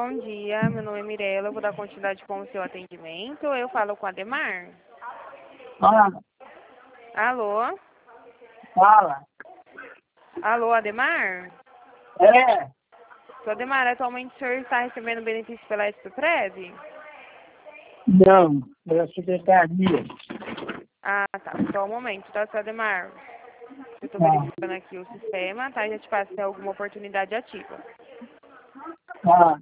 bom dia. Meu nome é Mirella. Eu vou dar continuidade com o seu atendimento. Eu falo com a Ademar. Fala. Alô? Fala. Alô, Ademar? É. Sou Ademar, atualmente o senhor está recebendo benefício pela SPPREV? Não, pela secretaria. Ah, tá. Só um momento, tá, seu Ademar? Eu estou Tá. verificando aqui o sistema, tá? Já te passo se tem alguma oportunidade ativa. Tá.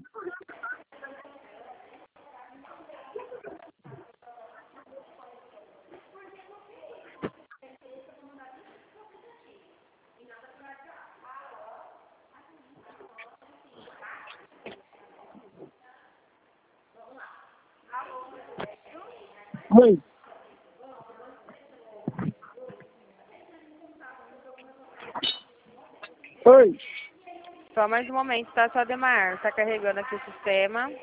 Oi. Oi. Só mais um momento, tá, seu Ademar? Está carregando aqui o sistema.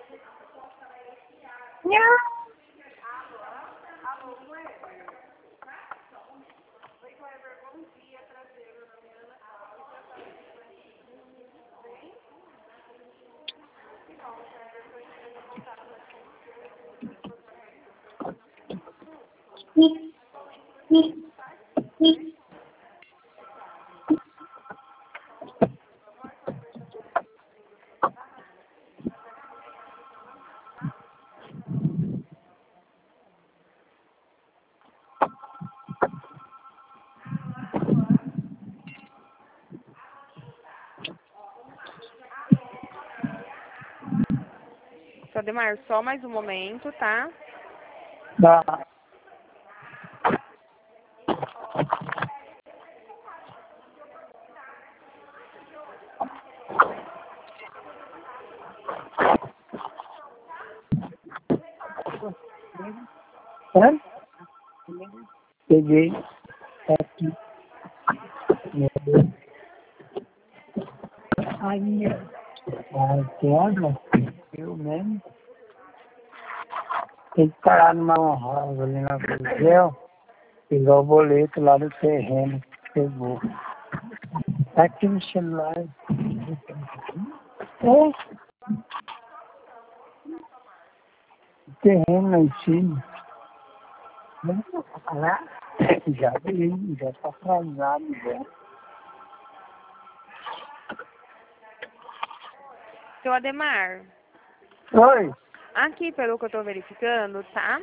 Seu Ademar, só mais um momento, tá? Tá. É? Peguei. Aqui. Ai, meu. Ai, quebra. Eu mesmo. Tem que parar numa honrosa ali na Cruzel. Pegar o boleto lá do terreno que pegou. Tá aqui no celular. É. Terreno lá em cima. Lá? Já vi, já tá atrasado já. Seu Ademar, Oi. aqui pelo que eu estou verificando, tá?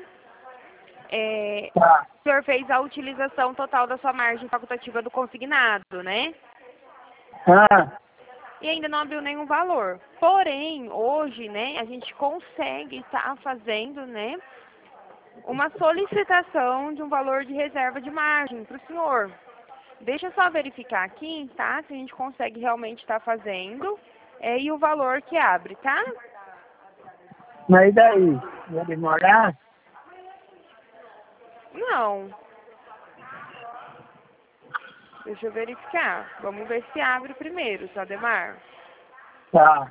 Tá. O senhor fez a utilização total da sua margem facultativa do consignado, né? Ah, E ainda não abriu nenhum valor. Porém, hoje, né, a gente consegue estar fazendo, né, uma solicitação de um valor de reserva de margem para o senhor. Deixa eu só verificar aqui, tá? Se a gente consegue realmente estar fazendo e o valor que abre, tá? mas e daí? Vai demorar? Não. Deixa eu verificar. Vamos ver se abre primeiro, tá, Ademar? Tá.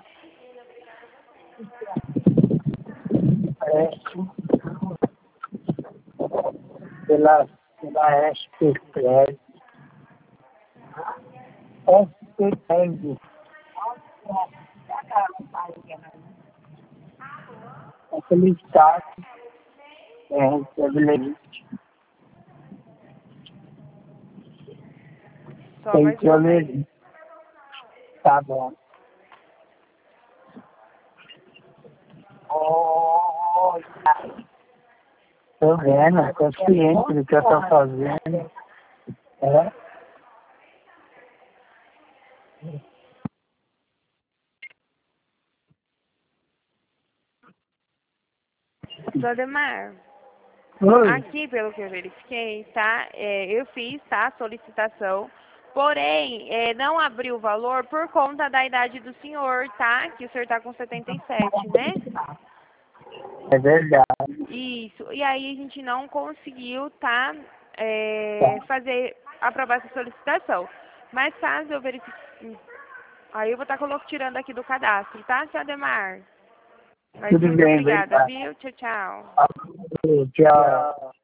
Parece pela SPPREV. SPPREV. Aquele estado recebe limite. Só Tem mais que um olhar. momento. Tá bom. Olha. Tô vendo, tô ciente do que eu tô fazendo. É. Seu Ademar, Oi. aqui pelo que eu verifiquei, tá? Eu fiz, tá? A solicitação. Porém, não abriu o valor por conta da idade do senhor, tá? Que o senhor tá com 77, né? É verdade. Isso. E aí a gente não conseguiu, tá? Tá. Fazer, aprovar essa solicitação. Mas caso eu verifique... Aí eu vou estar tirando aqui do cadastro, tá, seu Ademar? Mas Tudo muito bem, obrigada, obrigado. viu? Tchau, tchau. Tchau.